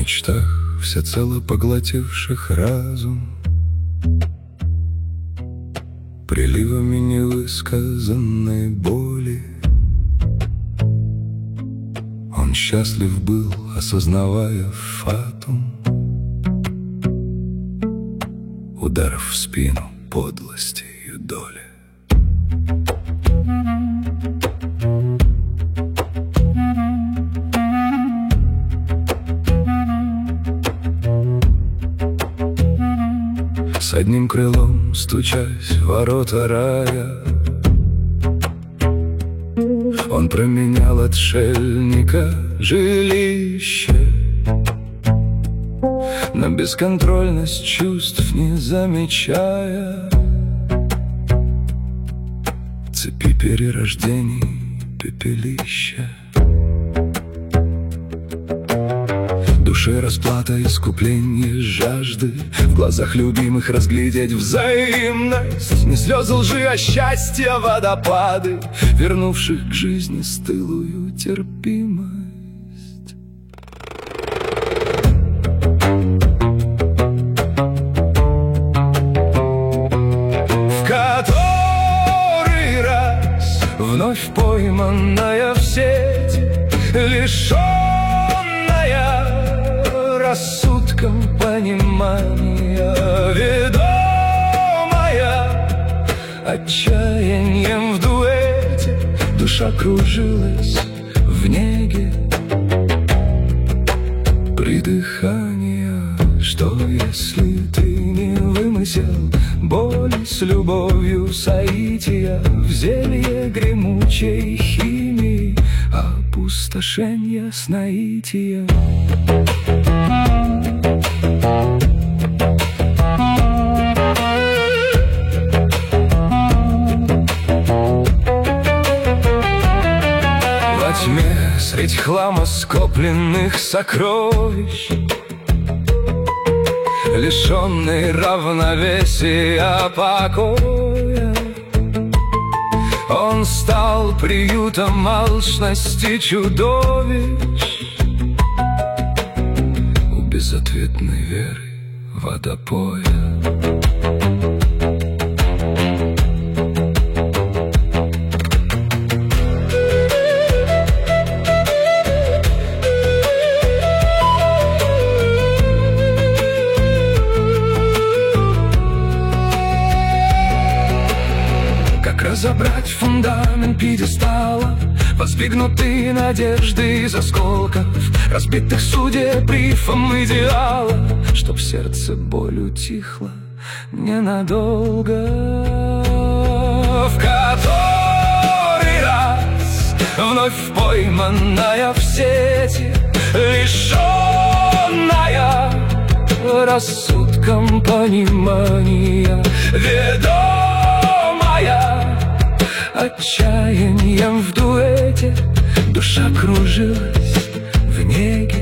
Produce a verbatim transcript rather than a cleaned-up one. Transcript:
мечтах, всецело поглотивших разум, приливами невысказанной боли. Он счастлив был, осознавая фатум ударов в спину подлостью доли. С одним крылом, стучась в ворота рая, он променял отшельника жилище на бесконтрольность чувств, не замечая цепи перерождений пепелища. Душе расплата, искупление жажды, в глазах любимых разглядеть взаимность. Не слезы лжи, а счастья водопады, вернувших к жизни стылую терпимость. В который раз вновь пойманная в сеть, лишенная рассудком понимания, ведомая отчаянием в дуэте, душа кружилась в неге придыхания. Что если ты не вымысел боли с любовью соития, в зелье гремучей химии опустошенья с наития? Во тьме, средь хлама скопленных сокровищ, лишенный равновесия покоя, он стал приютом алчности чудовищ, у безответной веры водопоя. Разобрать фундамент пьедестала, воздвигнутые надежды из осколков, разбитых судеб рифом идеала, чтоб сердце боль утихла ненадолго. В который раз вновь пойманная в сети, лишенная рассудком понимания, ведомая отчаянием в дуэте, душа кружилась в неге